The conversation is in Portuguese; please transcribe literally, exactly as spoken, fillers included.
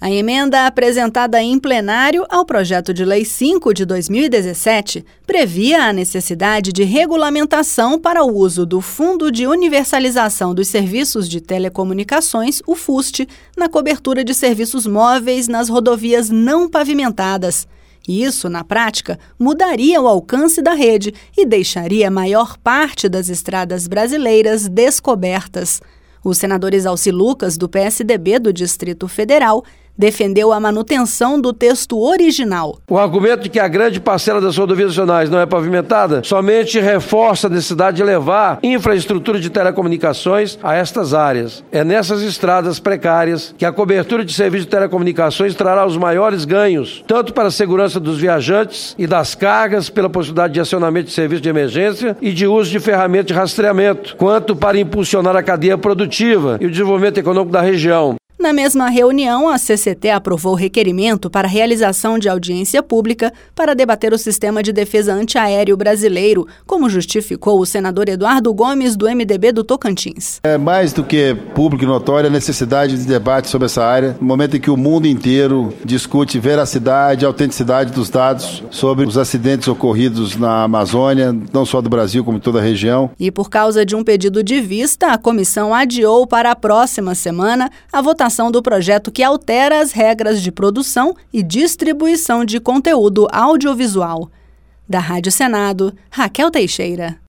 A emenda apresentada em plenário ao projeto de lei cinco de dois mil e dezessete previa a necessidade de regulamentação para o uso do Fundo de Universalização dos Serviços de Telecomunicações, o FUST, na cobertura de serviços móveis nas rodovias não pavimentadas. Isso, na prática, mudaria o alcance da rede e deixaria a maior parte das estradas brasileiras descobertas. O senador Exalci Lucas, do P S D B do Distrito Federal, defendeu a manutenção do texto original. O argumento de que a grande parcela das rodovias nacionais não é pavimentada somente reforça a necessidade de levar infraestrutura de telecomunicações a estas áreas. É nessas estradas precárias que a cobertura de serviços de telecomunicações trará os maiores ganhos, tanto para a segurança dos viajantes e das cargas, pela possibilidade de acionamento de serviços de emergência e de uso de ferramentas de rastreamento, quanto para impulsionar a cadeia produtiva e o desenvolvimento econômico da região. Na mesma reunião, a C C T aprovou requerimento para a realização de audiência pública para debater o sistema de defesa antiaéreo brasileiro, como justificou o senador Eduardo Gomes, do M D B do Tocantins. É mais do que público e notória a necessidade de debate sobre essa área, no momento em que o mundo inteiro discute veracidade e autenticidade dos dados sobre os acidentes ocorridos na Amazônia, não só do Brasil, como em toda a região. E por causa de um pedido de vista, a comissão adiou para a próxima semana a votação do projeto que altera as regras de produção e distribuição de conteúdo audiovisual. Da Rádio Senado, Raquel Teixeira.